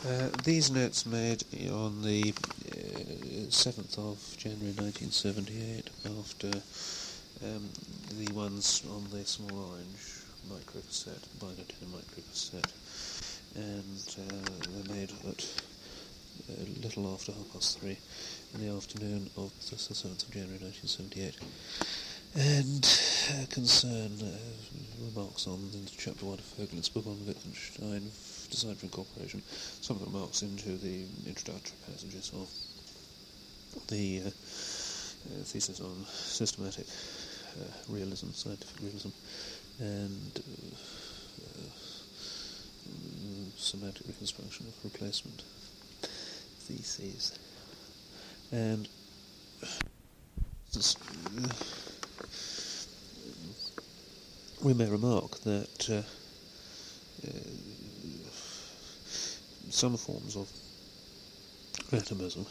These notes made on the 7th of January 1978 after the ones on the small orange microcassette, Binotin microcassette, and they're made at a little after 3:30 in the afternoon of the 7th of January 1978, and concern remarks on the chapter 1 of Vogelin's book on Wittgenstein, Design for Incorporation, some of the remarks into the introductory passages of the thesis on systematic realism, scientific realism, and semantic reconstruction of replacement theses. And we may remark that some forms of atomism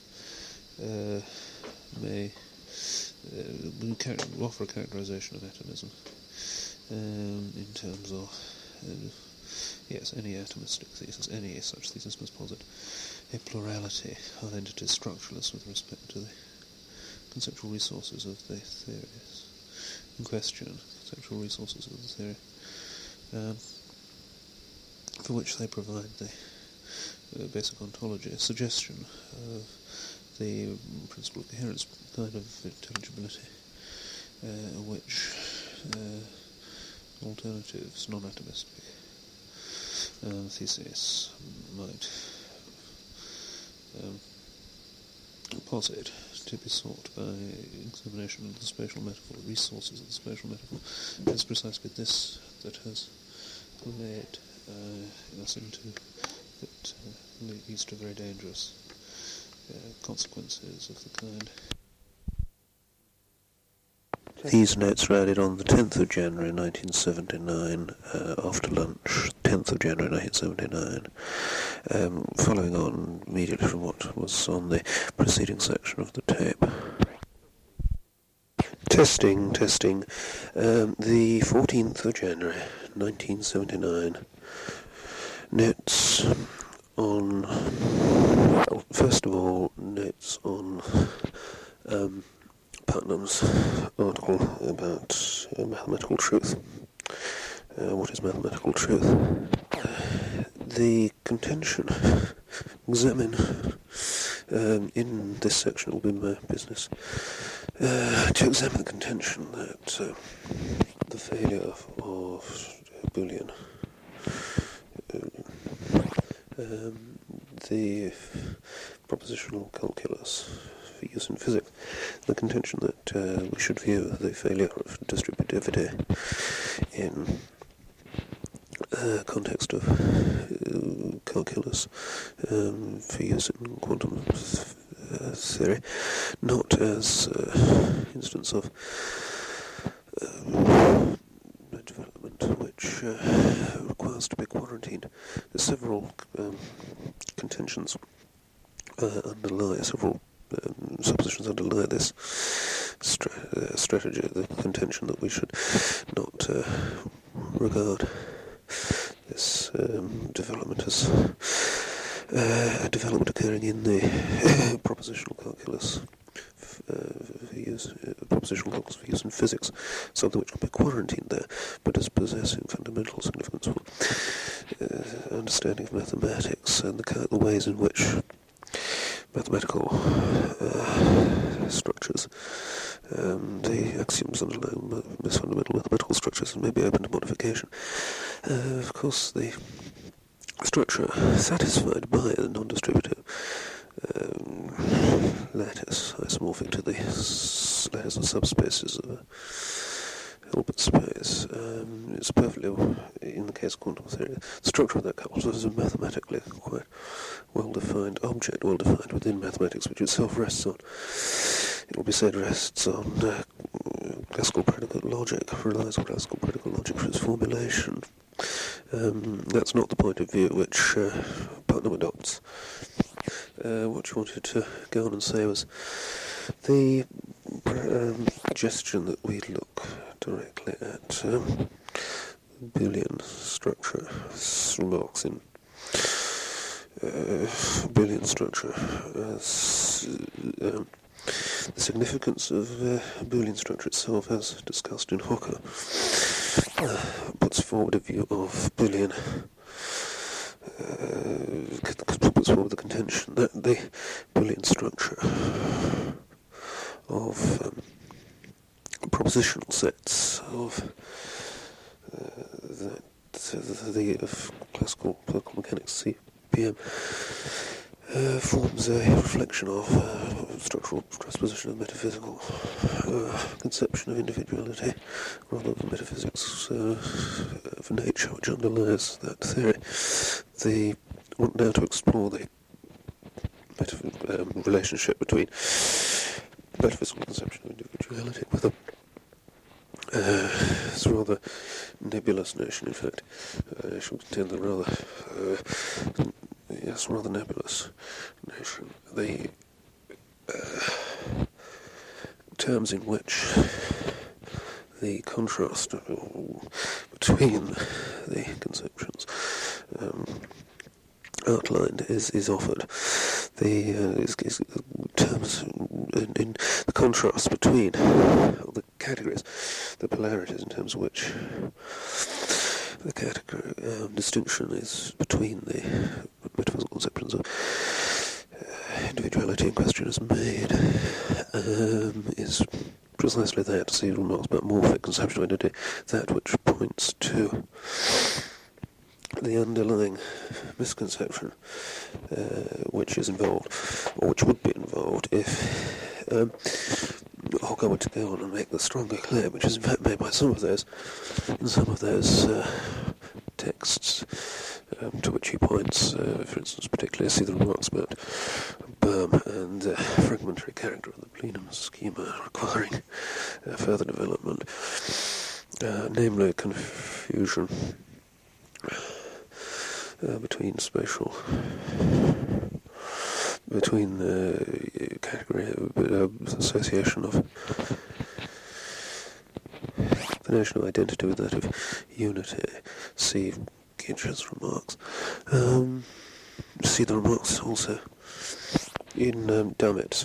may offer a characterization of atomism in terms of any atomistic thesis, any such thesis must posit a plurality of entities structureless with respect to the conceptual resources of the theories in question, conceptual resources of the theory, for which they provide the basic ontology, a suggestion of the principle of coherence kind of intelligibility, which alternatives, non-atomistic theses might posit to be sought by examination of the spatial metaphor, the resources of the spatial metaphor. It's precisely this that has led us into that leads to very dangerous consequences of the kind. These notes were added on the 10th of January 1979, after lunch, 10th of January 1979, following on immediately from what was on the preceding section of the tape. Testing. The 14th of January 1979, notes on, well, first of all, notes on Putnam's article about mathematical truth. What is mathematical truth? The contention examine in this section, it will be my business to examine the contention that the failure of Boolean, the propositional calculus for use in physics, the contention that we should view the failure of distributivity in context of calculus for use in quantum theory, not as instance of a development which requires to be quarantined. There's several contentions underlie, several suppositions underlie this strategy, the contention that we should not regard this development as a development occurring in the propositional calculus for use in physics, something which can be quarantined there, but as possessing fundamental significance for understanding of mathematics and the ways in which mathematical structures, the axioms underlying most fundamental mathematical structures, may be open to modification. Of course, the structure satisfied by the non-distributive lattice, isomorphic to the lattice of subspaces of a Hilbert space, is perfectly, in the case of quantum theory, the structure of that calculus is a mathematically quite well-defined object, well-defined within mathematics, which itself rests on, it will be said, rests on classical predicate logic, relies on classical predicate logic for its formulation. That's not the point of view which Putnam adopts. What you wanted to go on and say was the suggestion that we look directly at Boolean structure, remarks in Boolean structure. The significance of Boolean structure itself, as discussed in Hocker, puts forward a view of Boolean, puts forward the contention that the Boolean structure of propositional sets of of classical mechanics CPM forms a reflection of structural transposition of metaphysical conception of individuality, rather than metaphysics of nature, which underlies that theory. They want now to explore the relationship between metaphysical conception of individuality with a it's a rather nebulous notion, in fact. I should contend the rather nebulous notion. The terms in which the contrast between the conceptions outlined is offered. The terms in the contrast between the categories, the polarities in terms of which the category distinction is between the metaphysical conceptions of individuality in question is made, is precisely that. See remarks about morphic conceptual identity, that which points to the underlying misconception which is involved, or which would be involved if Hocker were to go on and make the stronger claim, which is in fact made by some of those texts to which he points, for instance, particularly see the remarks about Boehm and fragmentary character of the plenum schema requiring further development, namely confusion between the category association of the notion of identity with that of unity. See Gitch's remarks. See the remarks also in Dummett.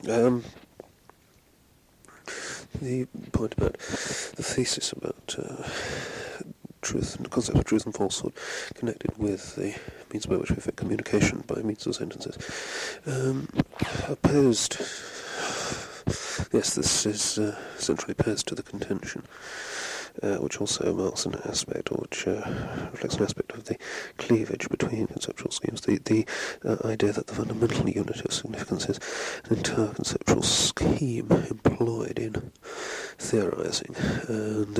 The point about the thesis about truth and the concept of truth and falsehood connected with the means by which we effect communication by means of sentences. Opposed, yes, this is centrally opposed to the contention, which also marks an aspect, or which reflects an aspect of the cleavage between conceptual schemes, the idea that the fundamental unit of significance is an entire conceptual scheme employed in theorizing, and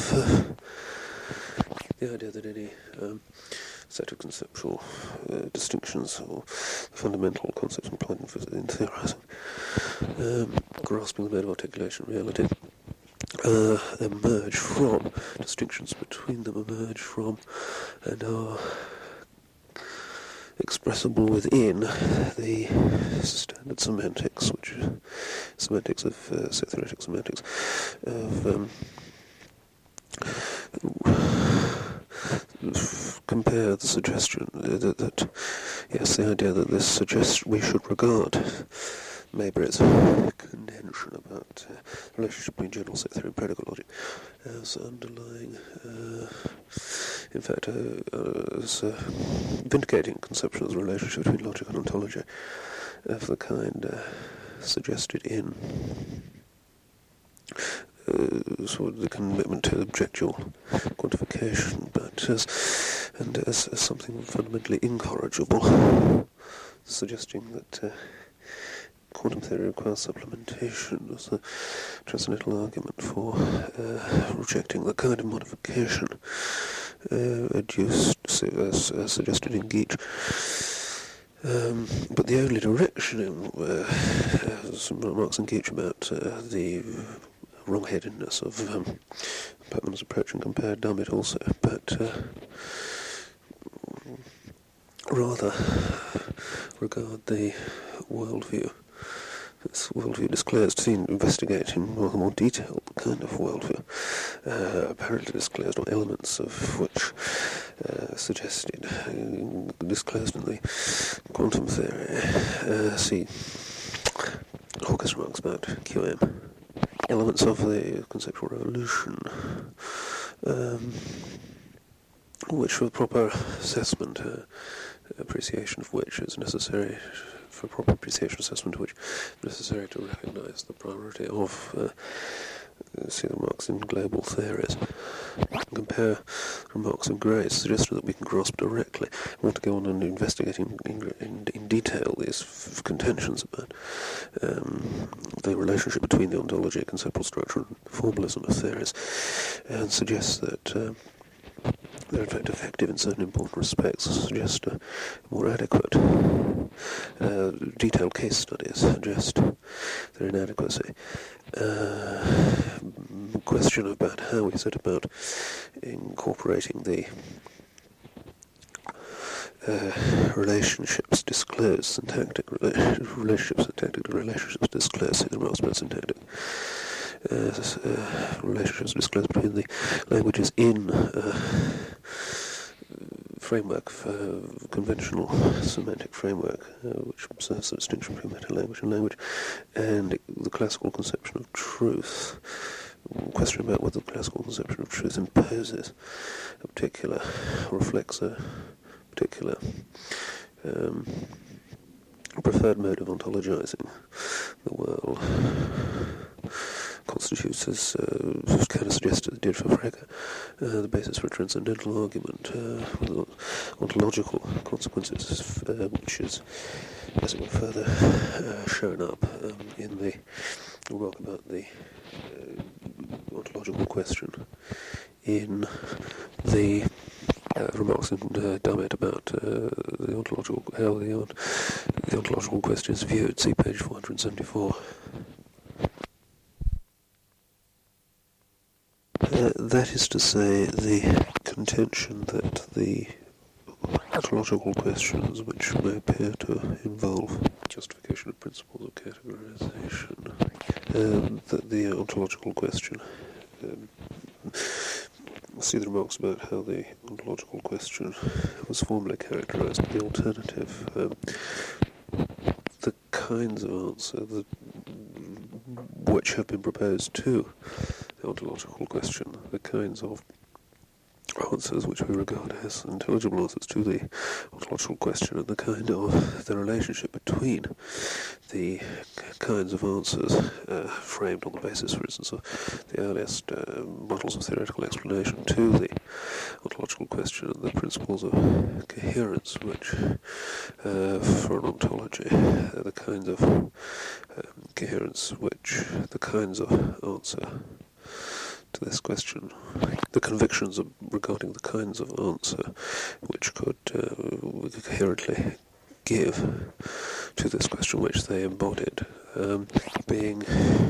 the idea that any set of conceptual distinctions or fundamental concepts employed in theorizing, grasping the mode of articulation reality, emerge from, distinctions between them emerge from, and are expressible within the standard semantics, which is semantics of, theoretic semantics of compare the suggestion that yes, the idea that this suggests we should regard Maybray's contention about the relationship between general set theory and predicate logic as underlying, in fact, as vindicating conception of the relationship between logic and ontology of the kind suggested in sort of the commitment to objectual quantification, but as something fundamentally incorrigible, suggesting that quantum theory requires supplementation as a transcendental argument for rejecting the kind of modification adduced, as suggested in Geach. But the only direction in some remarks in Geach about the wrong-headedness of Putnam's approach and compared Dummett also, but rather regard the worldview. This worldview disclosed, seen investigate in rather more detail the kind of worldview apparently disclosed, or elements of which suggested, disclosed in the quantum theory. See Hawker's remarks about QM. Elements of the conceptual revolution, which for proper assessment, appreciation of which is necessary, for proper appreciation assessment of which is necessary to recognise the priority of see the remarks in global theories. Compare remarks of Gray's suggestion that we can grasp directly. I want to go on and investigate in detail these contentions about the relationship between the ontology, conceptual structure, and formalism of theories, and suggest that they're in fact effective in certain important respects, suggest a more adequate detailed case studies suggest their inadequacy. Question about how we set about incorporating the relationships disclosed, syntactic relationships disclosed, the remarks about syntactic relationships disclosed between the languages in framework, conventional semantic framework, which observes the distinction between meta-language and language, and the classical conception of truth. Question about whether the classical conception of truth imposes a particular, reflects a particular preferred mode of ontologizing the world, constitutes, as kind of suggested it did for Frege, the basis for a transcendental argument with ontological consequences, which is, as it were, further shown up in the remark about the ontological question in the remarks in Dummett about the ontological, how the ontological question is viewed. See page 474. That is to say, the contention that the ontological questions which may appear to involve justification of principles of categorization, that the ontological question, see the remarks about how the ontological question was formally characterized, the alternative, the kinds of answer which have been proposed to the ontological question, the kinds of answers which we regard as intelligible answers to the ontological question, and the kind of the relationship between the kinds of answers framed on the basis, for instance, of the earliest models of theoretical explanation to the ontological question, and the principles of coherence which, for an ontology, the kinds of coherence which, the kinds of answer to this question, the convictions regarding the kinds of answer which could coherently give to this question which they embodied, being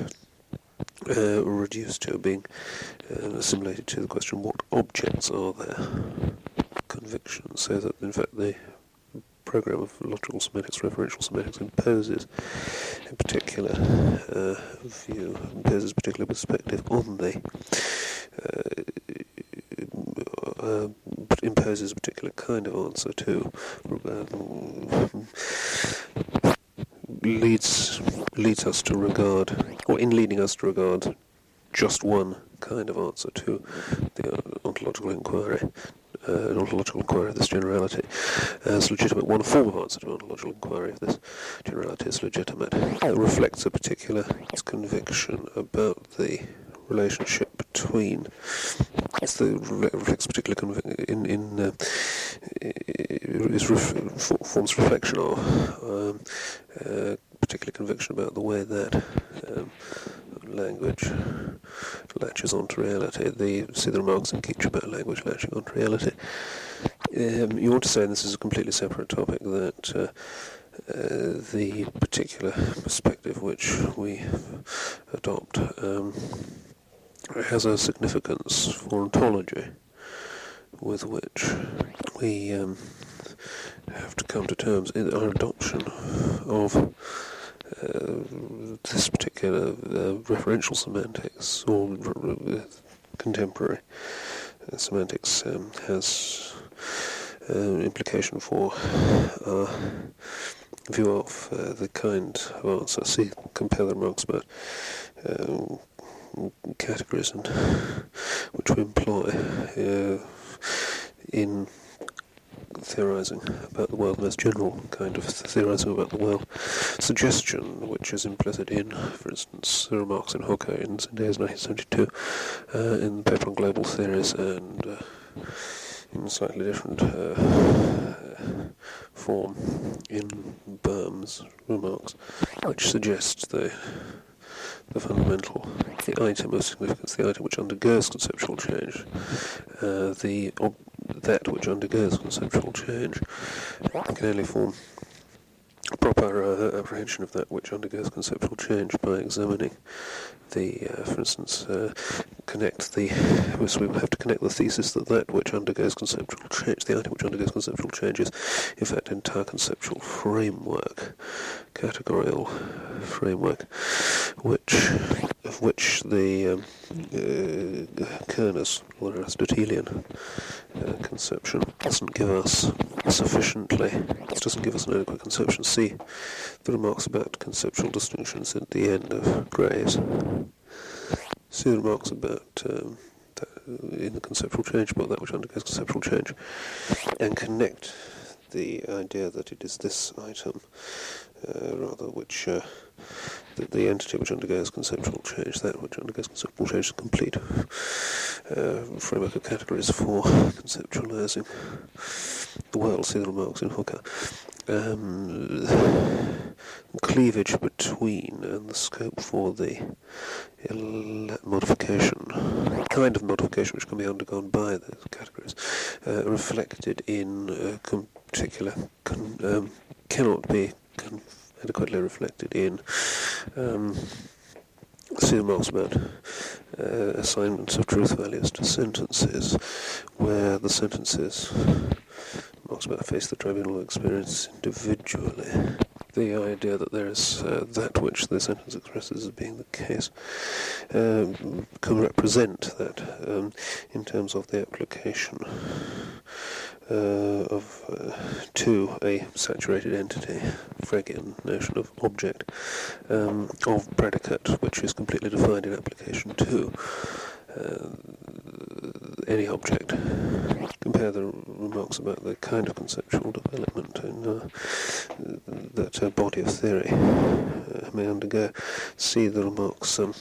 reduced to, being assimilated to the question, what objects are there? Convictions, so that in fact the program of logical semantics, referential semantics, imposes a particular view, imposes a particular perspective on the, imposes a particular kind of answer to, leads us to regard, or in leading us to regard just one kind of answer to the ontological inquiry, an ontological inquiry of this generality as legitimate. One form of answer to an ontological inquiry of this generality is legitimate. It reflects a particular conviction about the relationship between. Reflects a particular forms reflection of particular conviction about the way that language latches onto reality. See the remarks in Keach about language latching onto reality. You want to say, and this is a completely separate topic, that the particular perspective which we adopt has a significance for ontology with which we have to come to terms in our adoption of this particular referential semantics, or contemporary semantics, has implication for our view of the kind of answer. See, compare the remarks about categories and which we employ in theorising about the world, the most general kind of theorising about the world. Suggestion, which is implicit in, for instance, the remarks in Hooker in Zendeja's 1972, in the paper on global theories, and in a slightly different form in Boehm's remarks, which suggests the fundamental, the item of significance, the item which undergoes conceptual change, that which undergoes conceptual change can only form a proper apprehension of that which undergoes conceptual change by examining the, for instance, so we would have to connect the thesis that which undergoes conceptual change, the item which undergoes conceptual change is, in fact, an entire conceptual framework, categorical framework, of which the Kerner's or Aristotelian conception doesn't give us sufficiently, it doesn't give us an adequate conception. See the remarks about conceptual distinctions at the end of Graves. See the remarks about in the conceptual change book, that which undergoes conceptual change, and connect the idea that it is this item, rather, which the entity which undergoes conceptual change, that which undergoes conceptual change, is a complete framework of categories for conceptualizing the world. See the remarks in Hooker. Cleavage between and the scope for the modification, kind of modification which can be undergone by the categories, reflected in particular, cannot be adequately reflected in see the remarks about assignments of truth values to sentences, where the sentences remarks about face the tribunal experience individually. The idea that there is that which the sentence expresses as being the case can represent that in terms of the application to a saturated entity, Fregean notion of object, of predicate, which is completely defined in application to any object. Compare the remarks about the kind of conceptual development in that a body of theory may undergo. See the remarks from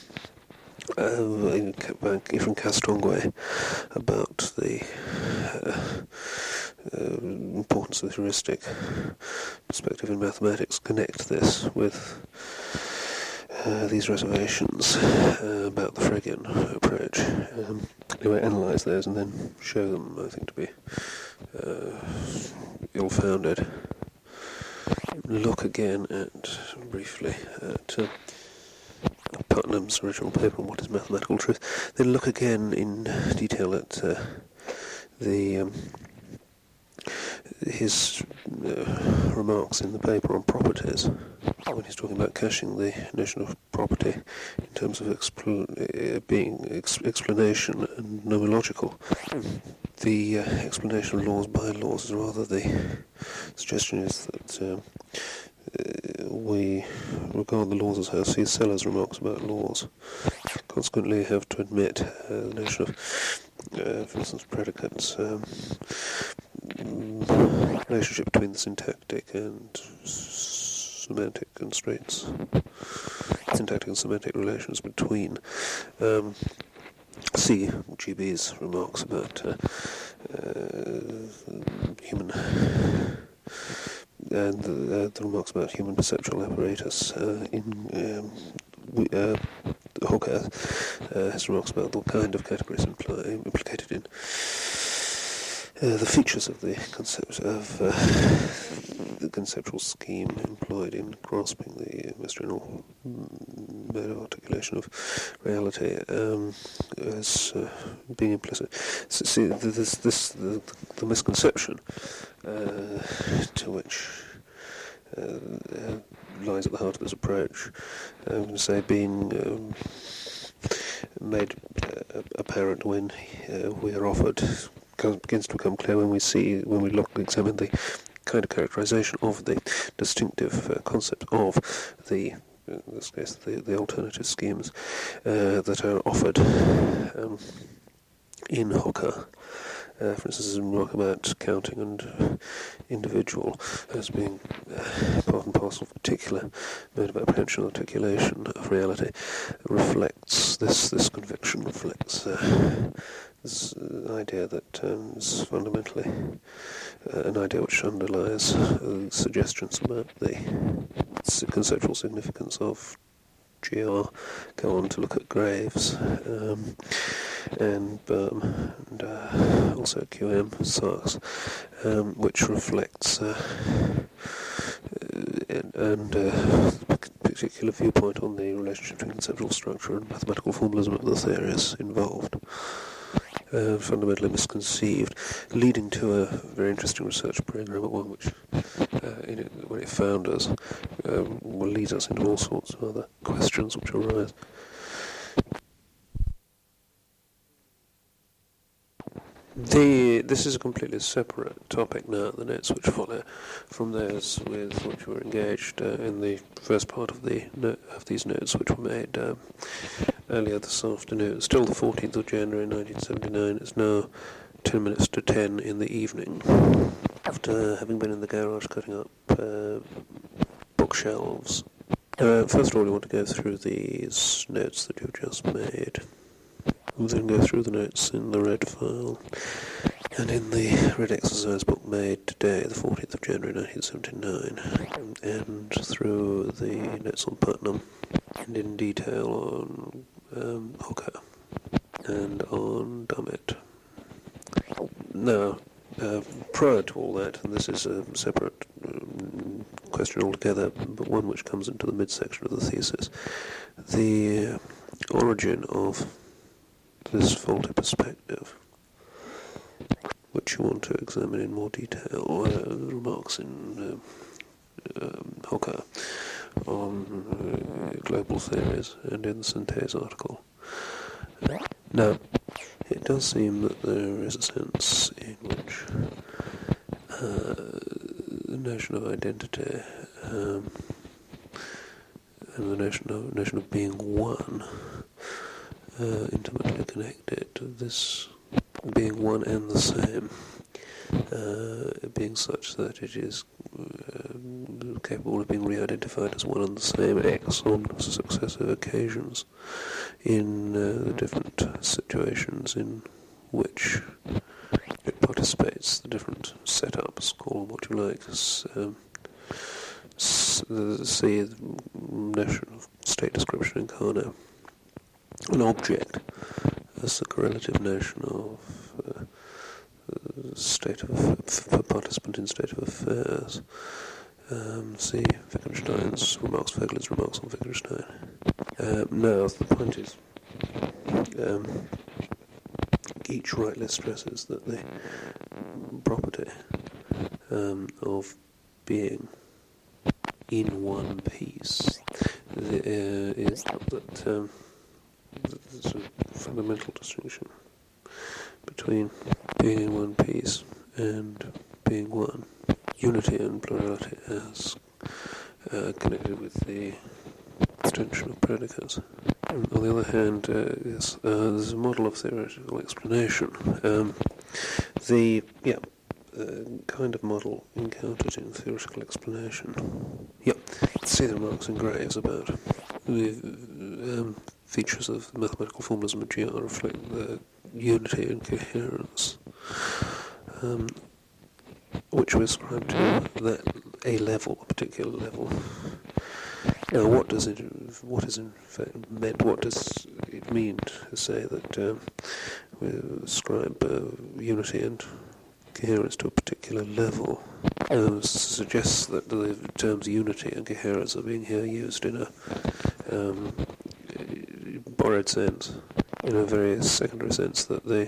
Castonguay about the importance of the heuristic perspective in mathematics. Connect this with these reservations about the Fregean approach. Anyway, analyse those and then show them, I think, to be ill-founded. Look again briefly at Putnam's original paper on what is mathematical truth. Then look again in detail at his remarks in the paper on properties, when he's talking about caching the notion of property in terms of being explanation and nomological. The explanation of laws by laws is rather the suggestion is that we regard the laws as how see Sellers' remarks about laws. Consequently, have to admit the notion of, for instance, predicates, relationship between the syntactic and semantic constraints, syntactic and semantic relations between C. GB's remarks about human and the remarks about human perceptual apparatus in Hooker, his remarks about the kind of categories implicated in the features of the concept of the conceptual scheme employed in grasping the most general mode of articulation of reality as being implicit. So, see, the misconception to which lies at the heart of this approach, I'm going to say, being made apparent when we are offered begins to become clear when we examine the kind of characterization of the distinctive concept of the, in this case, the alternative schemes that are offered in Hocker. For instance, in remark about counting and individual as being part and parcel of a particular mode of apprehension and articulation of reality, reflects this conviction, reflects this idea that is fundamentally an idea which underlies suggestions about the conceptual significance of GR. Go on to look at Graves and Boehm and also QM, Sachs, which reflects particular viewpoint on the relationship between conceptual structure and mathematical formalism of the theories involved. Fundamentally misconceived, leading to a very interesting research program at one which, when it found us, will lead us into all sorts of other questions which arise. This is a completely separate topic now, the notes which follow from those with which were engaged in the first part of these notes, which were made earlier this afternoon. Still the 14th of January 1979. It's now 10 minutes to 10 in the evening. After having been in the garage cutting up bookshelves. First of all, we want to go through these notes that you've just made. We'll then go through the notes in the red file and in the red exercise book made today, the 14th of January 1979, and through the notes on Putnam, and in detail on Hocker and on Dummett. Now, prior to all that, and this is a separate question altogether, but one which comes into the midsection of the thesis, the origin of this faulty perspective, which you want to examine in more detail, remarks in Hocker on global theories and in the Synthèse article. Now, it does seem that there is a sense in which the notion of identity and the notion of being one intimately connected, this being one and the same, being such that it is capable of being re-identified as one and the same X on successive occasions in the different situations in which it participates, the different setups, call them what you like. See the notion of state description in Carnot. An object as the correlative notion of state of participant in state of affairs. See Wittgenstein's remarks, Vogler's remarks on Wittgenstein. Now, the point is, each rightly stresses that the property of being in one piece is that there's a fundamental distinction between being in one piece and being one. Unity and plurality as connected with the extension of predicates. On the other hand, yes, there's a model of theoretical explanation. The kind of model encountered in theoretical explanation. See the remarks in Graves about the features of mathematical formalism of GR reflect the unity and coherence, which we ascribe to a level, a particular level. Now, what is in fact meant? What does it mean to say that we ascribe unity and coherence to a particular level? Suggests that the terms unity and coherence are being here used in a borrowed sense, in a very secondary sense, that the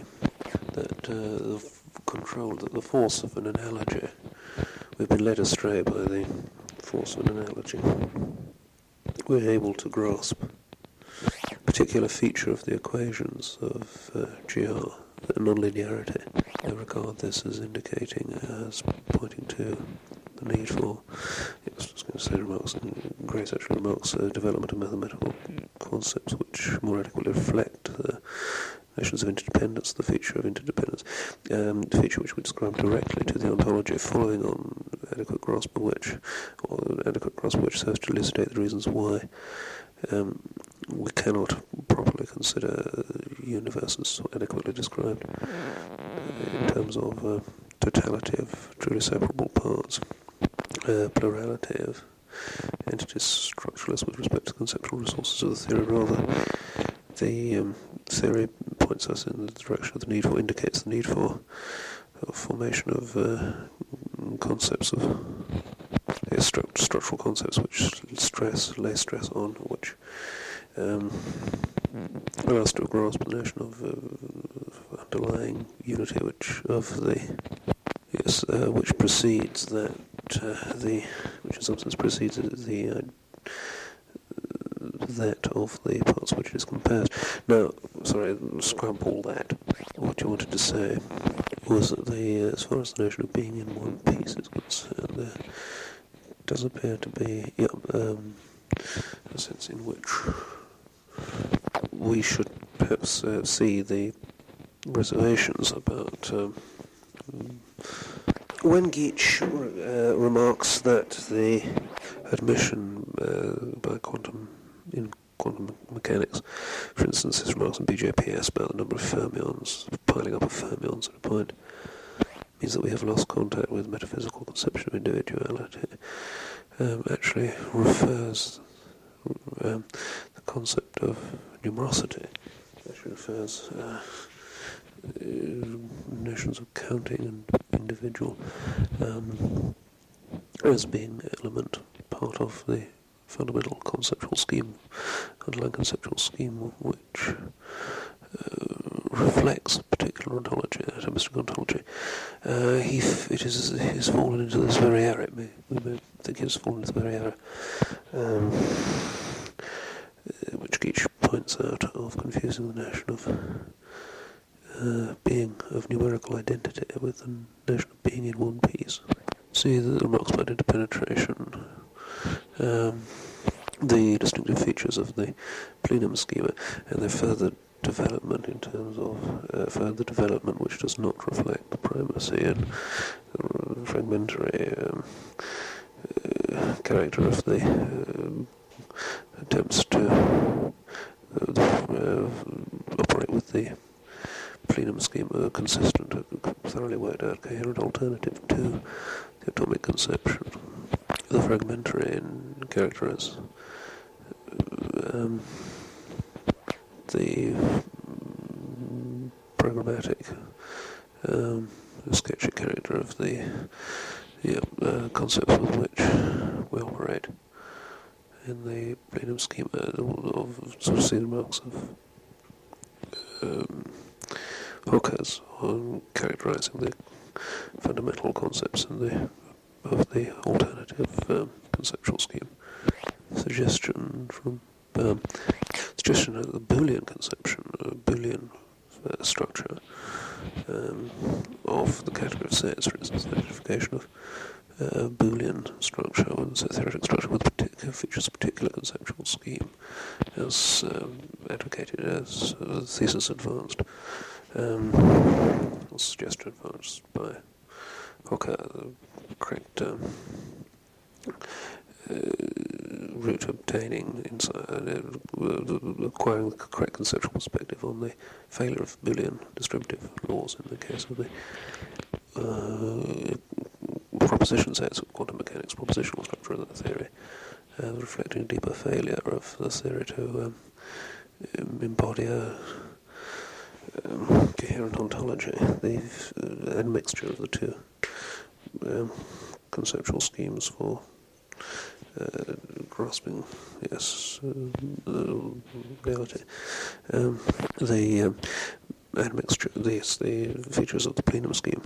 force of an analogy, we've been led astray by the force of an analogy. We're able to grasp a particular feature of the equations of GR, the nonlinearity, They regard this as indicating, as pointing to the need for, I was going to say remarks, Grace actually remarks, development of mathematical concepts which more adequately reflect the notions of interdependence, the feature of interdependence, the feature which we describe directly to the ontology, following on adequate grasp of which serves to elucidate the reasons why we cannot properly consider universes adequately described in terms of totality of truly separable parts, plurality of entities structureless with respect to the conceptual resources of the theory. Rather, the theory points us in the direction of the need for, indicates the need for formation of concepts of structural concepts which lay stress on, which allow us to grasp the notion of underlying unity, which precedes that which in some sense precedes that of the parts which it is composed. Now, sorry, scrap all that. What you wanted to say was that as far as the notion of being in one piece is concerned, there does appear to be a sense in which we should perhaps see the reservations about when Geach remarks that the admission by quantum mechanics, for instance, his remarks on BJPS about the number of fermions, piling up of fermions at a point, means that we have lost contact with metaphysical conception of individuality, actually refers the concept of numerosity, actually refers notions of counting and individual as being element, part of the fundamental conceptual scheme, underlying conceptual scheme, which reflects a particular ontology, atomistic ontology. He's fallen into this very error. We may think he's fallen into the very error, which Geach points out, of confusing the notion of being of numerical identity with the notion of being in one piece. See the remarks about interpenetration, the distinctive features of the plenum schema, and their further development in terms of further development which does not reflect the primacy and fragmentary character of the attempts to operate with the plenum schema, consistent, thoroughly worked out, coherent alternative to the atomic conception. The fragmentary in character as the programmatic, sketchy character of the concepts with which we operate in the plenum schema, of sort of see the marks of Hooker's on characterizing the fundamental concepts of the alternative conceptual scheme. Suggestion of the Boolean conception, Boolean structure of the category of sets, for instance, the identification of Boolean structure, and so theoretic structure with particular features, a particular conceptual scheme, as advocated as thesis advanced, suggestion advanced by Hooker, the correct route obtaining insight, acquiring the correct conceptual perspective on the failure of Boolean distributive laws in the case of the proposition sets of quantum mechanics, propositional structure of that theory, reflecting a deeper failure of the theory to embody a coherent ontology, the admixture of the two conceptual schemes for grasping, reality. The admixture, the features of the plenum scheme,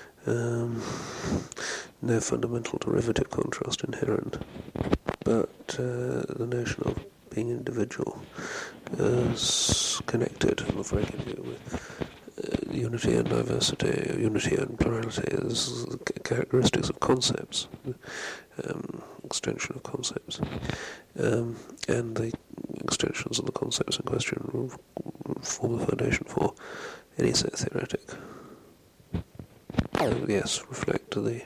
no fundamental derivative contrast inherent, but the notion of being individual is connected, I'm afraid, with unity and diversity, unity and plurality as characteristics of concepts, extension of concepts, and the extensions of the concepts in question form the foundation for any set theoretic. Yes, reflect the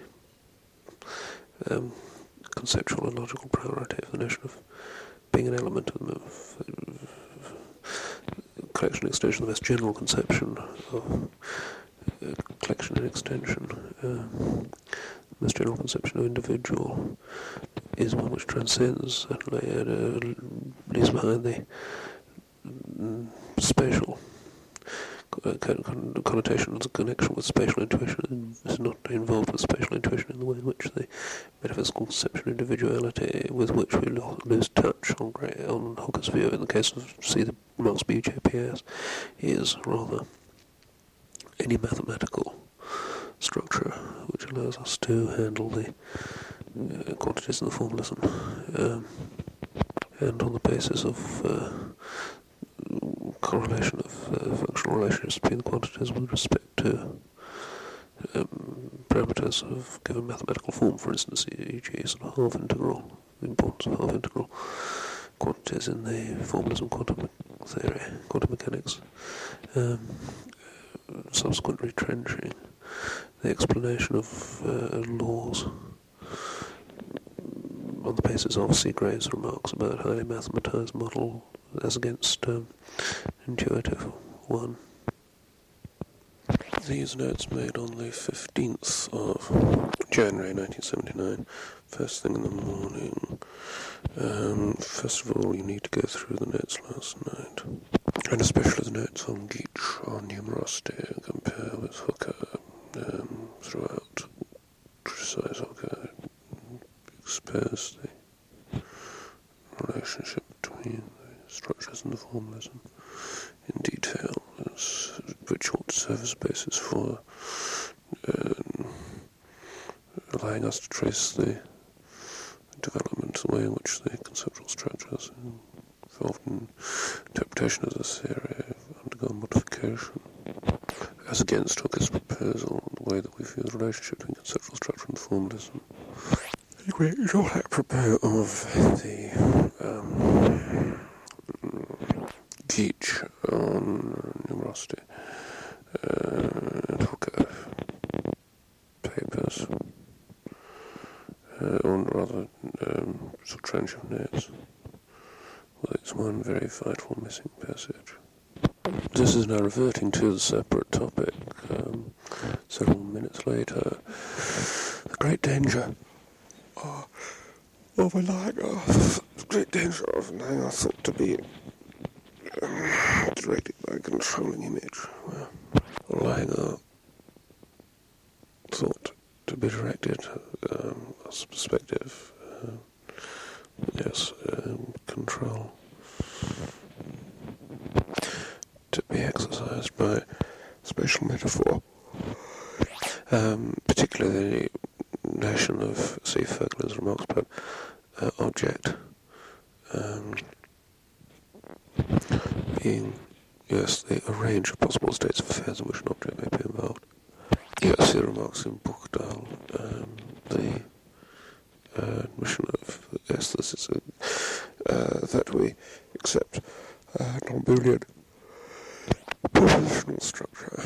conceptual and logical priority of the notion of being an element of the collection and extension, the most general conception of collection and extension. The most general conception of individual is one which transcends, certainly, and leaves behind the spatial connotation of the connection with spatial intuition. Is not involved with spatial intuition in the way in which the metaphysical conception of individuality, with which we lose touch on Hooker's view in the case of, see, the Marx BJPS, is rather any mathematical structure which allows us to handle the quantities in the formalism, and on the basis of correlation of functional relationships between the quantities with respect to parameters of given mathematical form, for instance, e.g. sort of half integral, the importance of half integral quantities in the formalism quantum theory, quantum mechanics, subsequent retrenching, the explanation of laws on the basis of C. Graves' remarks about highly mathematized model as against intuitive one. These notes made on the 15th of January 1979, first thing in the morning. First of all, you need to go through the notes last night, and especially the notes on Geach, on numerosity, compare with Hooker throughout, criticize Hooker, expose the relationship between the structures and the formalism in detail, which ought to serve as a basis for allowing us to trace the development, the way in which the conceptual structures involved in interpretation of this theory have undergone modification, as against Hooker's proposal, the way that we view the relationship between conceptual structure and formalism. You shall apropos of the Geach on numerosity and Hooker papers, or rather sort of trench of notes, with its one very vital missing passage. This is now reverting to the separate topic. Several minutes later, the great danger of allowing our thought to be directed by a controlling image, allowing our thought to be directed as perspective, control, to be exercised by spatial metaphor, particularly the notion of, see, Fergler's remarks about object being, a range of possible states of affairs in which an object may be involved. Yes, the remarks in Buchdahl, the admission of, this is that we accept non-Boolean propositional structure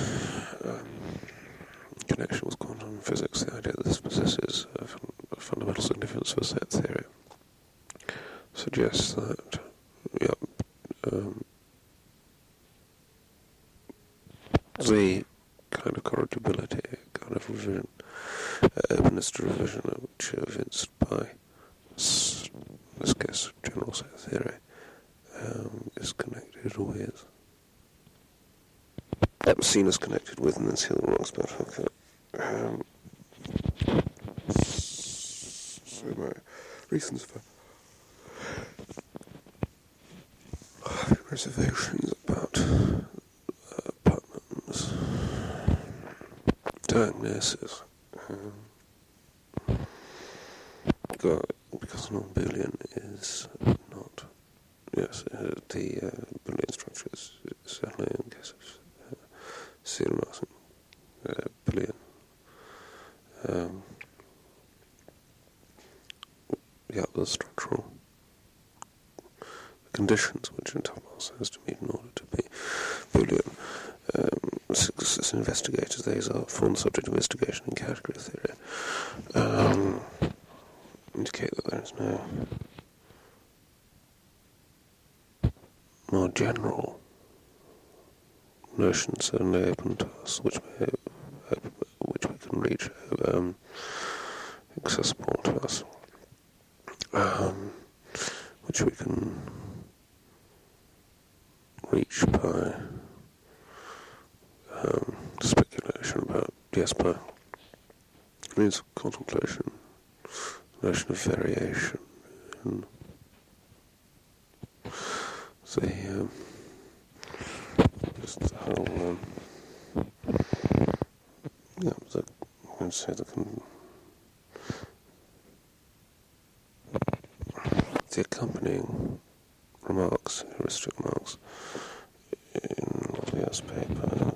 in connection with quantum physics, the idea that this possesses a fundamental significance for set theory suggests that the kind of corrigibility, kind of revision, openness to revision, which are evinced by, in this case, general set theory, is connected with, seen as connected with, and then see the remarks about Hooker. So my reasons for reservations about Putnam's diagnosis, because non-Boolean is not, the Boolean structure is certainly in the case of see the remarks in Bullion. The structural conditions which Interpol has to meet in order to be Boolean. Success investigators, these are form subject of investigation in category theory. Indicate that there is no more general notions only open to us, which we can reach, accessible to us, which we can reach by speculation about, by means of contemplation, notion of variation, and the whole, I'd say the accompanying remarks, heuristic remarks, in Lawlier's paper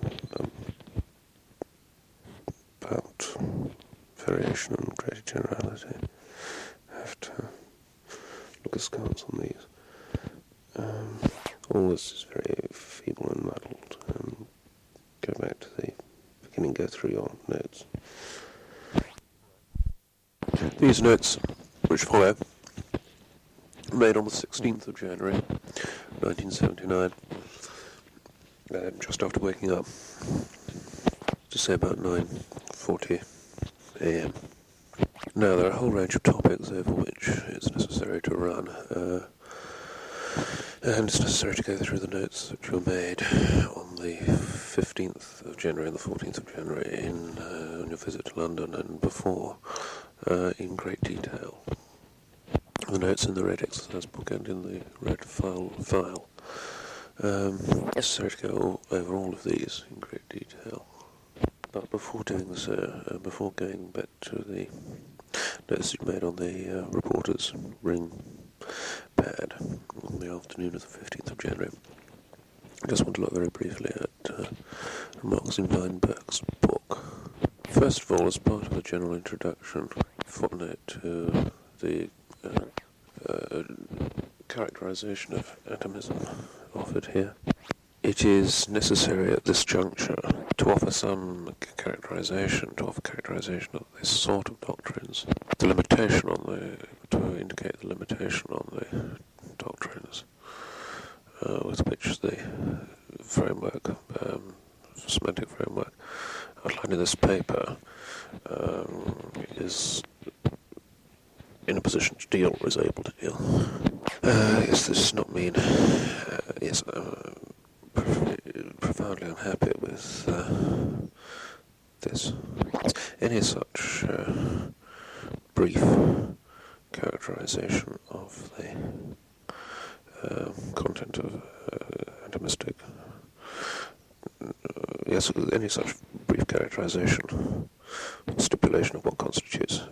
about variation and greater generality have to look askance on these. All this is very feeble and muddled. Go back to the beginning, go through your notes. These notes, which follow, made on the 16th of January, 1979, just after waking up, to say about 9:40 a.m. Now, there are a whole range of topics over which it's necessary to run, and it's necessary to go through the notes that were made on the 15th of January and the 14th of January on your visit to London and before, in great detail. The notes in the red exercise book and in the red file. Necessary to go over all of these in great detail. But before doing so, before going back to the notes you made on the reporter's ring pad on the afternoon of the 15th of January, I just want to look very briefly at remarks in Weinberg's book. First of all, as part of a general introduction, footnote to the characterization of atomism offered here. It is necessary at this juncture to offer some characterization of this sort of doctrines, to indicate the limitation on the doctrines with which the framework, semantic framework outlined in this paper is in a position to deal, or is able to deal. Yes, this does not mean, profoundly unhappy with this. Any such brief characterization of the content of atomistic, any such brief characterization, stipulation of what constitutes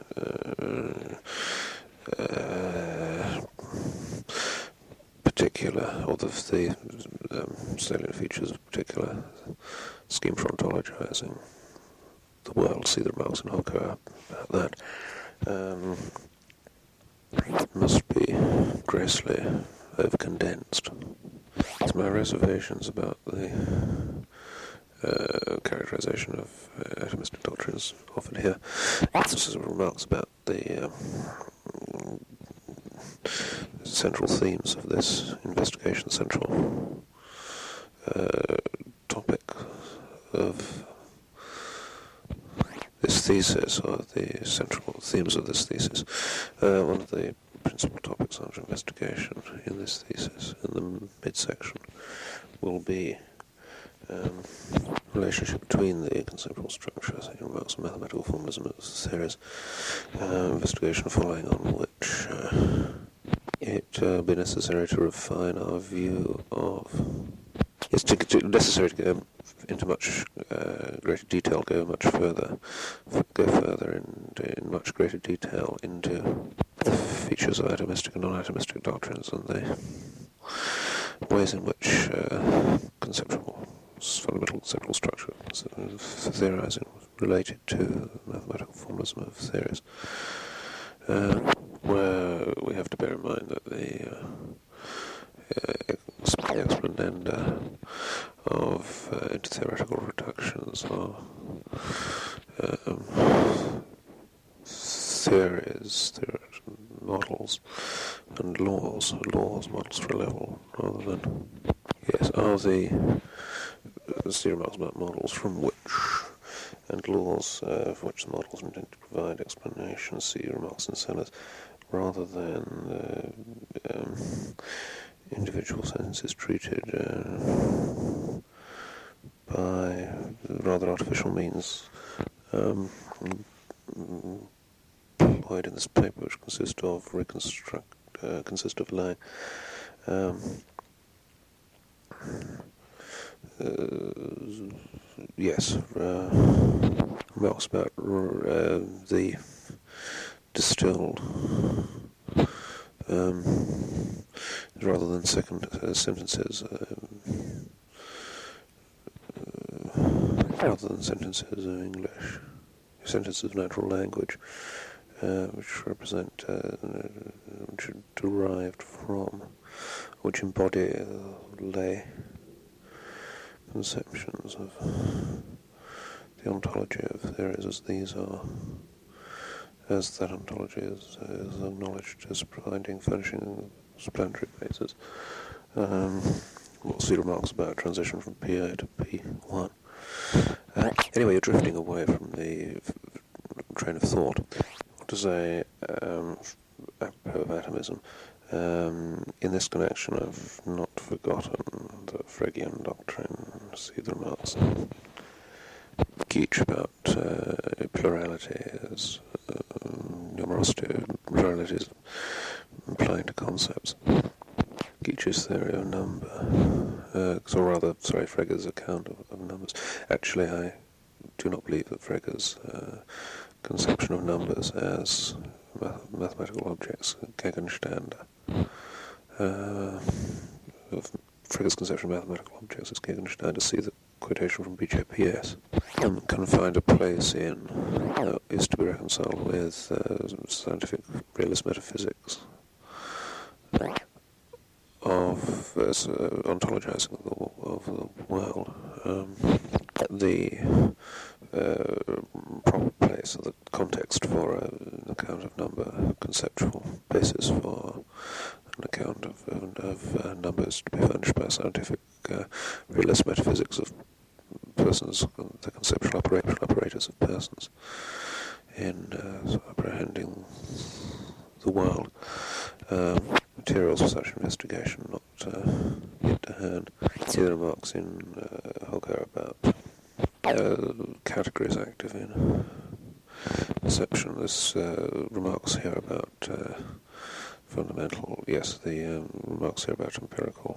particular, or the salient features of particular scheme for ontologizing the world, see the remarks in Hocker about that, must be grossly over-condensed. It's my reservations about the characterization of atomistic doctrines offered here. This is remarks about the central themes of this investigation, central topic of this thesis, or the central themes of this thesis. One of the principal topics under investigation in this thesis, in the midsection, will be relationship between the conceptual structures, remarks on mathematical formalism as theories, investigation following on which it will be necessary to refine our view of. It's necessary to go into much greater detail, go further in much greater detail into the features of atomistic and non-atomistic doctrines and the ways in which conceptual fundamental conceptual structure for theorizing related to mathematical formalism of theories, where we have to bear in mind that the exponenda of intertheoretical reductions are theories, models, and laws, models for a level, rather than, are the theory remarks about models from which, and laws for which the models are intended to provide explanations, see remarks and sellers, rather than individual sentences treated by rather artificial means employed in this paper, which consists of laying remarks about the distilled rather than second sentences rather than sentences of English, sentences of natural language, which represent, which are derived from, which embody lay conceptions of the ontology of theories as these are, as that ontology is acknowledged as furnishing explanatory basis. We'll see remarks about transition from PA to P1. Anyway, you're drifting away from the train of thought. To say, apropos of atomism, in this connection I've not forgotten the Fregean doctrine, see the remarks Geach about pluralities, numerosity, pluralities applying to concepts. Geach's theory of number, Frege's account of numbers. Actually, I do not believe that Frege's conception of numbers as mathematical objects, Gegenstände, of Frege's conception of mathematical objects as Gegenstände, see the quotation from BJPS, can find a place in, is to be reconciled with scientific realist metaphysics of ontologizing of the world. The proper place or the context for an account of number, conceptual basis for an account of numbers to be furnished by scientific realist metaphysics of persons, the conceptual apparatus of persons in apprehending the world. Materials for such investigation not yet to hand. See the remarks in Holger about categories active in perception. There's remarks here about fundamental, the remarks here about empirical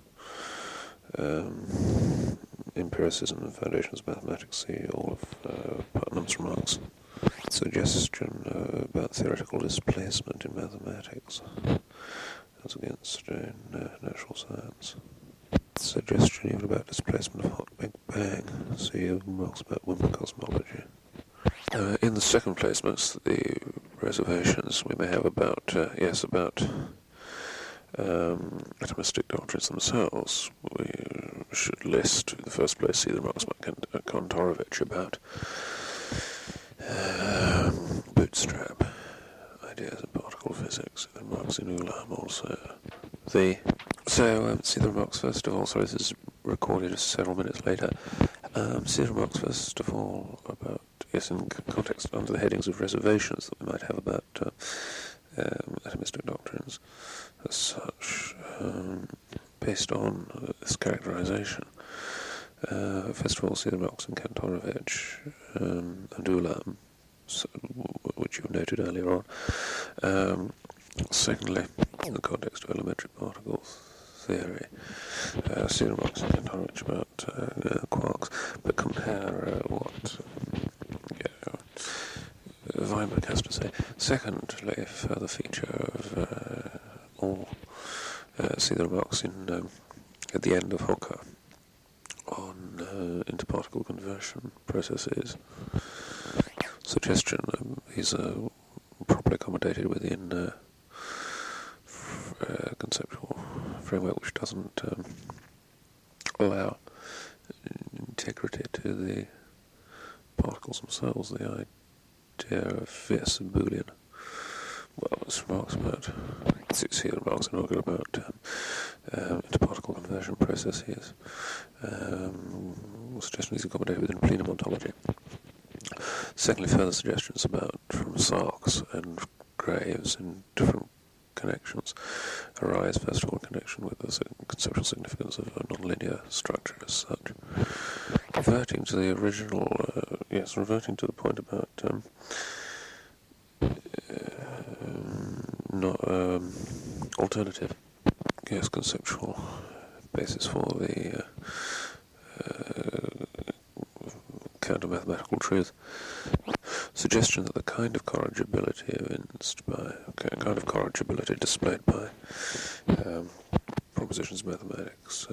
empiricism and foundations of mathematics. See all of Putnam's remarks. Suggestion about theoretical displacement in mathematics as against in natural science. Suggestion even about displacement of hot Big Bang. See remarks about Wimmer cosmology. In the second placements, the reservations we may have about atomistic doctrines themselves. We should list, in the first place, see the remarks about Kantorovich about bootstrap ideas in particle physics, the remarks in Ulam also. See the remarks first of all, sorry this is recorded several minutes later, see the remarks first of all about, in context under the headings of reservations that we might have about atomistic doctrines as such, based on this characterization. First of all, see the remarks in Kantorovich and Ulam, which you noted earlier on. Secondly, in the context of elementary particle theory, see the remarks in Kantorovich about quarks, but compare what Weinberg has to say. Secondly, a further feature of see the remarks in at the end of Hocker on particle conversion processes. Suggestion is properly accommodated within a conceptual framework which doesn't allow integrity to the particles themselves. The idea of, yes, a Boolean. Well, this remarks about, see the remarks are not good about interparticle conversion processes. Suggestion is accommodated within plenum ontology. Secondly, further suggestions about from Sarks and Graves in different connections arise, first of all, in connection with the conceptual significance of a nonlinear structure as such. Reverting to the original, reverting to the point about alternative, conceptual basis for the counter-mathematical truth. Suggestion that the kind of corrigibility displayed by propositions of mathematics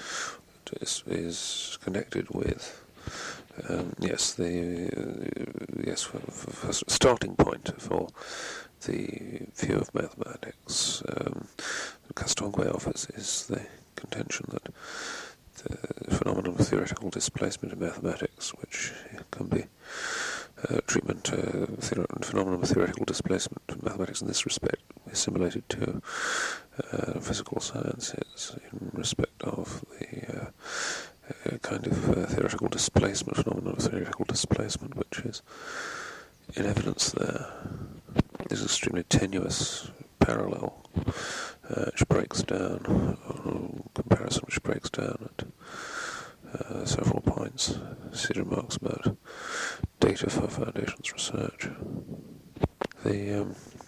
is connected with starting point for the view of mathematics Castonguay offers is the contention that the phenomenon of theoretical displacement in mathematics, which can be phenomenon of theoretical displacement in mathematics in this respect, is assimilated to physical sciences in respect of the kind of theoretical displacement, phenomenon of theoretical displacement, which is in evidence there. This extremely tenuous parallel which breaks down, comparison which breaks down at several points. See remarks about data for foundations research. The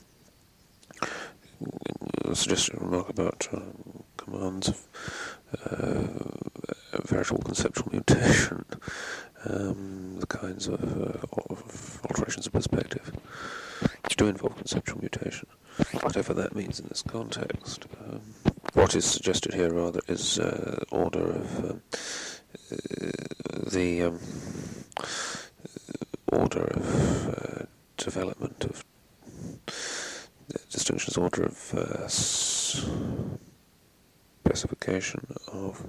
suggested remark about commands of veritable conceptual mutation, the kinds of alterations of perspective which do involve conceptual mutation, whatever that means in this context. What is suggested here rather is order of the order of development of distinctions, order of specification of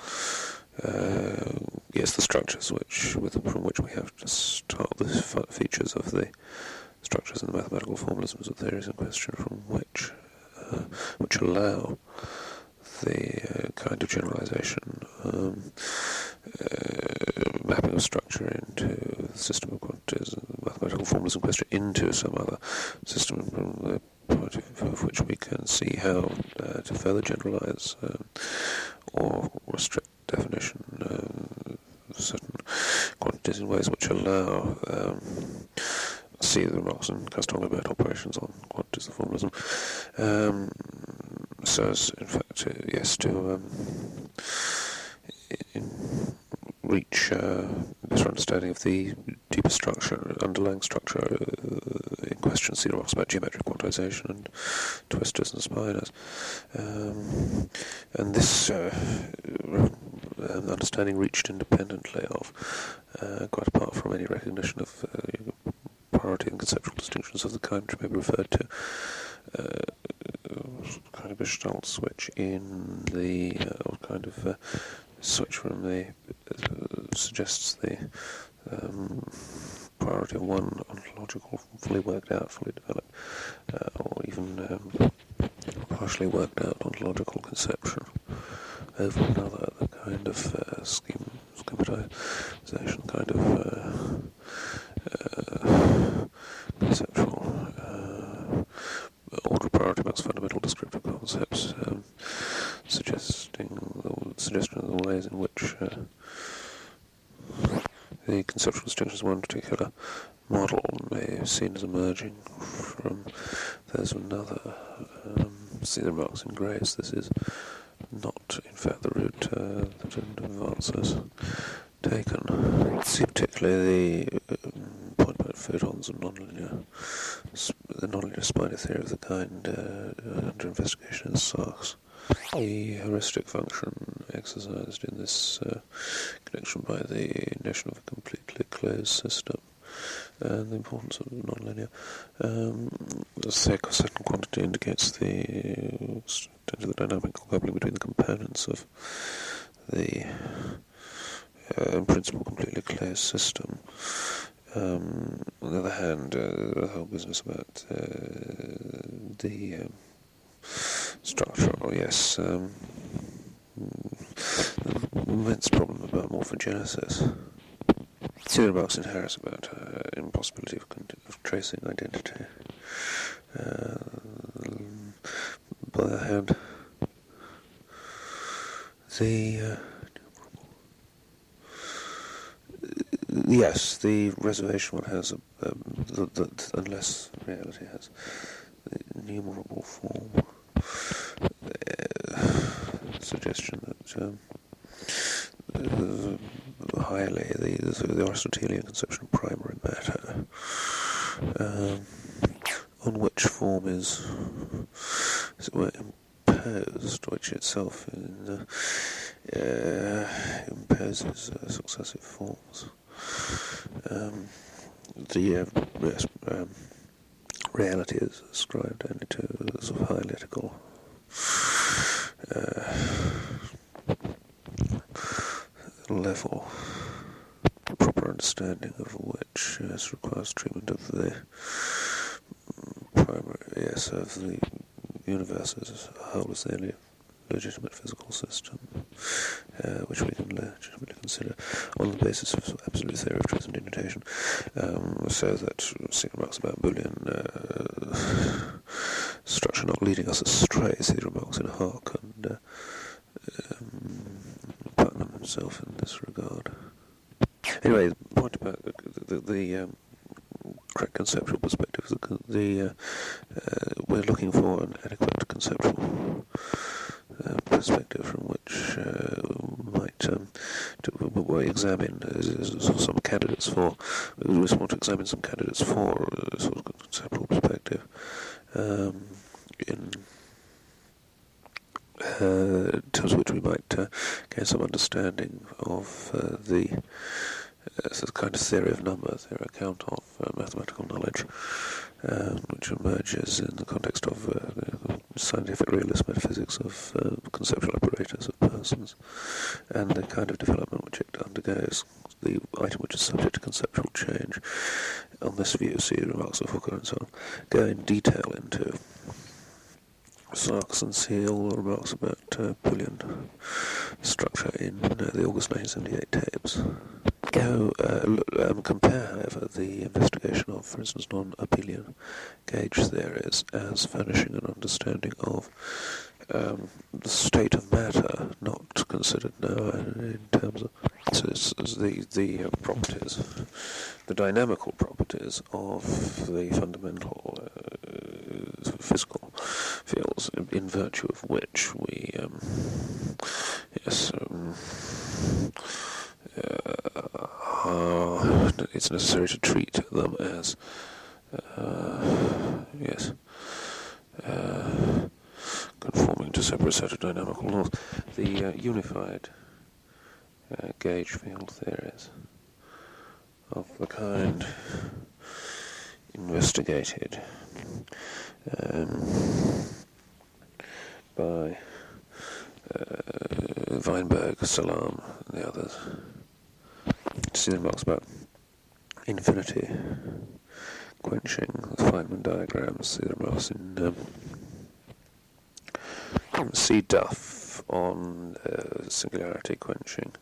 the structures from which we have to start the features of the structures in the mathematical formalisms of theories in question, from which allow the kind of generalization, mapping of structure into the system of quantities, mathematical formulas in question into some other system from the point of which we can see how to further generalize or restrict definition of certain quantities in ways which allow see the remarks in Castonguay about operations on quantities of formalism. So as, in fact, to reach better understanding of the deeper structure, underlying structure in question. See the remarks about geometric quantization and twistors and spinors. And this understanding reached independently of, quite apart from any recognition of priority and conceptual distinctions of the kind which may be referred to, kind of Gestalt switch in the kind of switch from the suggests the priority of one ontological, fully worked out, fully developed, or even partially worked out ontological conception over another, the kind of schematization, kind of conceptual order of priority amongst fundamental descriptive concepts, suggestion of the ways in which the conceptual distinctions of one particular model may be seen as emerging from those of another. See the remarks in Graves. This is not, in fact, the route that Advance has taken. See particularly the point about photons and the nonlinear spider theory of the kind under investigation in Sarks. The heuristic function exercised in this connection by the notion of a completely closed system and the importance of nonlinear. Say a certain quantity indicates the extent of the dynamical coupling between the components of the in principle completely closed system. On the other hand, the whole business about the structure, yes, the immense problem about morphogenesis. See the remarks in Harris about impossibility of tracing identity. By the hand, yes, the reservation one has unless reality has the numerable form. Suggestion that highly the Aristotelian conception of primary matter, on which form is as it were imposed, which itself imposes successive forms. Reality is ascribed only to the sort of highlightical level, proper understanding of which requires treatment of the primary, of the universe as a whole as the only legitimate physical system, which we can legitimately consider on the basis of absolute theory of truth and denotation, so that seeing remarks about Boolean structure not leading us astray, see the remarks in Hawke and Putnam himself in this regard. Anyway, the point about the correct conceptual perspective, we're looking for an adequate conceptual perspective from which we examine some candidates for. We just want to examine some candidates for sort of conceptual perspective in terms of which we might gain some understanding of the kind of theory of numbers, their account of mathematical knowledge, which emerges in the context of scientific realist metaphysics of conceptual apparatus of persons, and the kind of development which it undergoes, the item which is subject to conceptual change. On this view, see the remarks of Hooker and so on, go in detail into Sarkis and see all the remarks about Boolean structure in the August 1978 tapes. Compare, however, the investigation of, for instance, non-abelian gauge theories as furnishing an understanding of the state of matter, not considered now in terms of the properties, the dynamical properties of the fundamental physical fields, in virtue of which we it's necessary to treat them as conforming to separate set of dynamical laws. The unified gauge field theories of the kind investigated by Weinberg, Salam, and the others. See the remarks about infinity quenching, the Feynman diagrams, see the remarks in C. Duff on singularity quenching,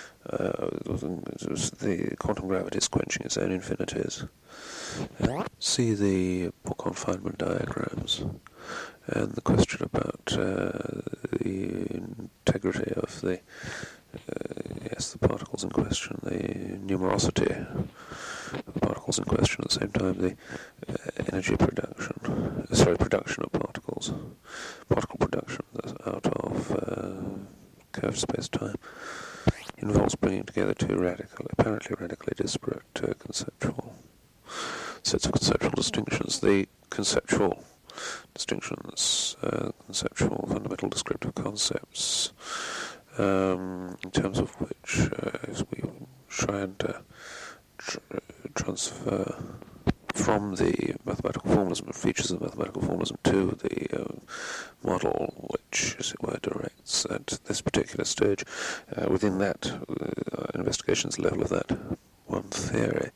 the quantum gravity is quenching its own infinities. See the book on Feynman diagrams and the question about the integrity of the particles in question, the numerosity of the particles in question, at the same time the energy production of particles, particle production out of curved space-time, involves bringing together two apparently radically disparate conceptual sets of conceptual distinctions. The conceptual distinctions, conceptual, fundamental, descriptive concepts, in terms of which we try and transfer from the mathematical formalism and features of mathematical formalism to the model, which, as it were, directs at this particular stage within that investigation's level of that one theory.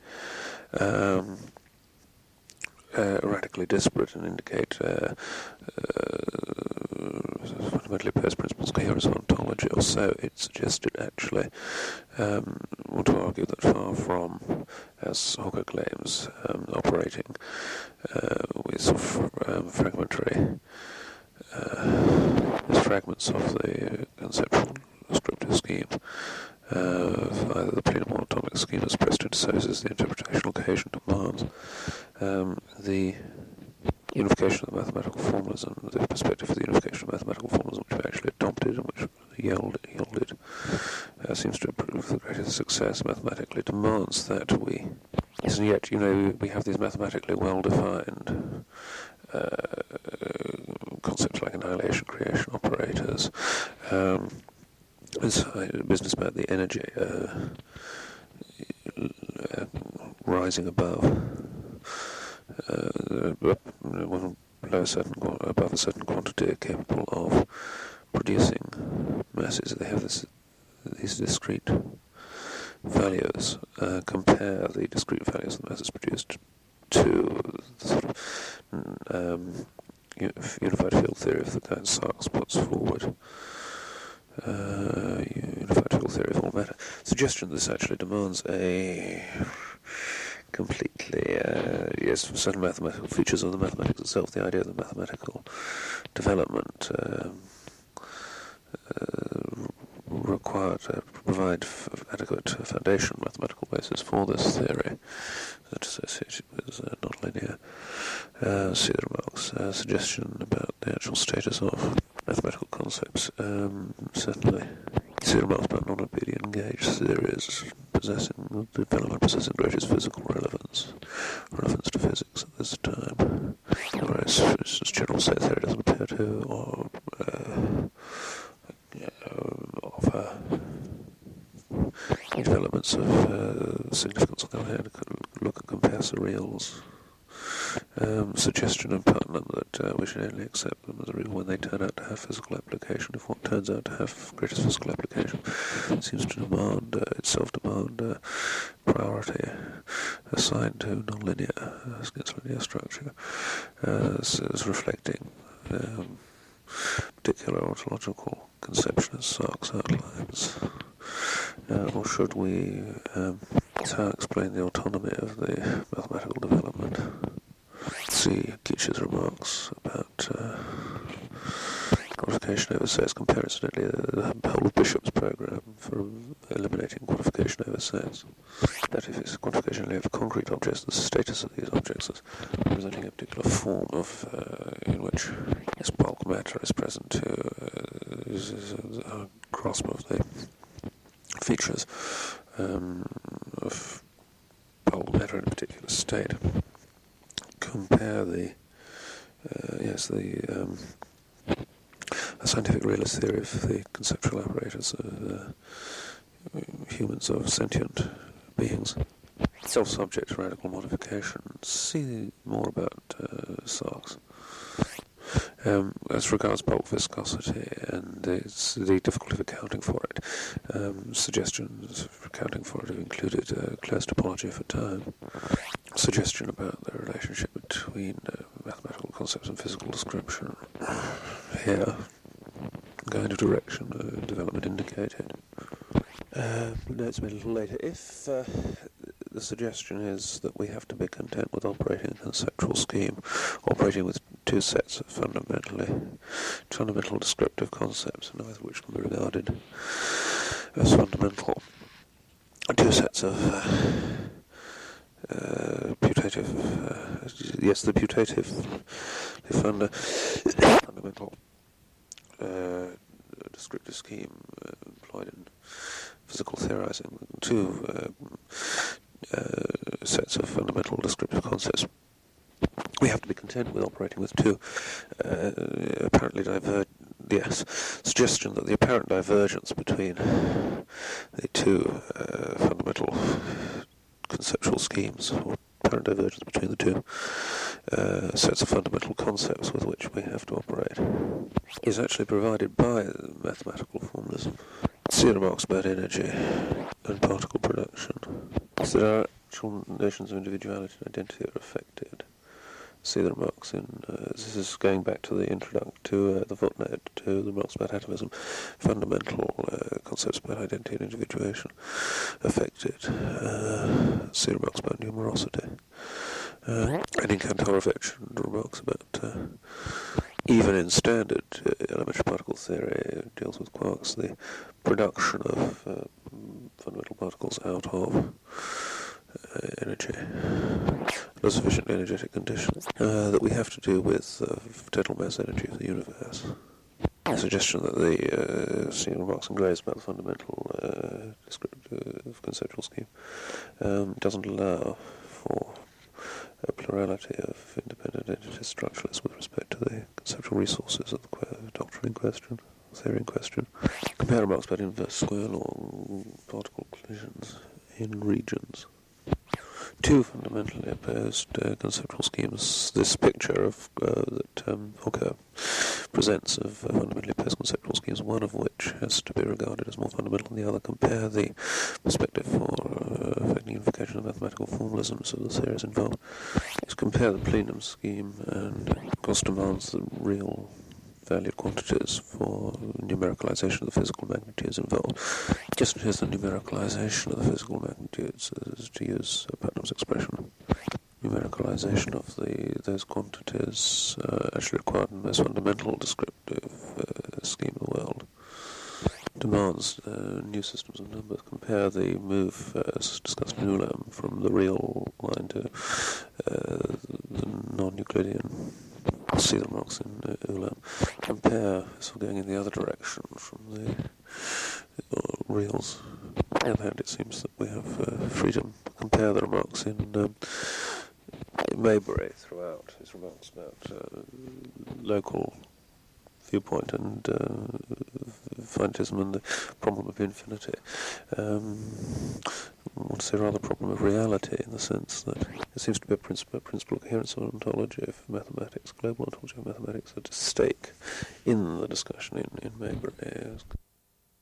Radically disparate and indicate fundamentally opposed principles, coherence of ontology, or so it suggested actually. Want to argue that far from, as Hawker claims, operating with sort of fragmentary fragments of the conceptual descriptive scheme, either the plenum-atomic scheme as pressed into services the interpretational occasion demands, the unification of the mathematical formalism, the perspective of the unification of mathematical formalism, which we actually adopted and which yielded seems to improve with the greatest success mathematically, demands that we, and yet, we have these mathematically well-defined concepts like annihilation, creation, operators, this business about the energy rising above above a certain quantity, capable of producing masses. They have these discrete values. Compare the discrete values of the masses produced to the sort of unified field theory of the kind Sachs puts forward. Unified field theory of all matter. Suggestion that this actually demands a completely, certain mathematical features of the mathematics itself, the idea of the mathematical development required to provide adequate foundation, mathematical basis for this theory that's associated with nonlinear. See the remarks. Suggestion about the actual status of mathematical concepts. Certainly. See the remarks about non-abelian gauge theories possessing greatest physical relevance to physics at this time. Whereas, as general set theory doesn't appear to offer developments of significance. On the other hand, look and compare surreals. Suggestion in Putnam that we should only accept them as a real when they turn out to have physical application. If what turns out to have greatest physical application seems to demand priority assigned to nonlinear against linear structure, as reflecting particular ontological conception as Sachs outlines. Or should we somehow explain the autonomy of the mathematical development? See Keach's remarks about quantification over sets. Compare, incidentally, the whole of Bishop's program for eliminating quantification over sets. That if it's quantification only of concrete objects, the status of these objects is representing a particular form of in which this bulk matter is present to a grasp of the features of bulk matter in a particular state. Compare the scientific realist theory of the conceptual apparatus of humans, of sentient beings, self-subject to radical modification. See more about Sachs. As regards bulk viscosity and the difficulty of accounting for it, suggestions for accounting for it have included close topology for time, suggestion about the relationship between mathematical concepts and physical description. Here, going in a direction development indicated. Notes made a little later. If the suggestion is that we have to be content with operating a conceptual scheme, operating with two sets of fundamental descriptive concepts, neither of which can be regarded as fundamental, two sets of the fundamental descriptive scheme employed in physical theorizing, two sets of fundamental descriptive concepts We have to be content with operating with two apparently suggestion that the apparent divergence between the two fundamental conceptual schemes, or apparent divergence between the two sets of fundamental concepts with which we have to operate, is actually provided by mathematical formalism. See the remarks about energy and particle production. So there are actual notions of individuality and identity are affected. See the remarks in, this is going back to the introduction, to the footnote, to the remarks about atomism, fundamental concepts about identity and individuation affected. See the remarks about numerosity. And in Kantorovich, remarks about, even in standard elementary particle theory, deals with quarks, the production of fundamental particles out of energy, a sufficiently energetic condition that we have to do with total mass energy of the universe. The suggestion that the remarks and Grays about the fundamental descriptive conceptual scheme doesn't allow for a plurality of independent entity structures with respect to the conceptual resources of the doctrine in question, theory in question. Compare remarks about inverse square law particle collisions in regions. Two fundamentally opposed conceptual schemes. This picture of that Hooker presents of fundamentally opposed conceptual schemes, one of which has to be regarded as more fundamental than the other. Compare the perspective for affecting unification of mathematical formalisms of the theories involved. Just compare the plenum scheme, and of course demands the real valued quantities for numericalization of the physical magnitudes involved. Just as the numericalization of the physical magnitudes, is to use Putnam's expression, numericalization of those quantities actually required in the most fundamental descriptive scheme of the world, demands new systems of numbers. Compare the move, as discussed in Ulam, from the real line to the non-Euclidean. See the remarks in Ulam. Compare, so going in the other direction from the reals. On the other hand, it seems that we have freedom. Compare the remarks in Maybury throughout, his remarks about local viewpoint and finiteness and the problem of infinity. I want to say rather problem of reality, in the sense that there seems to be a principle of coherence of ontology of mathematics, global ontology of mathematics, at stake in the discussion in Maybury.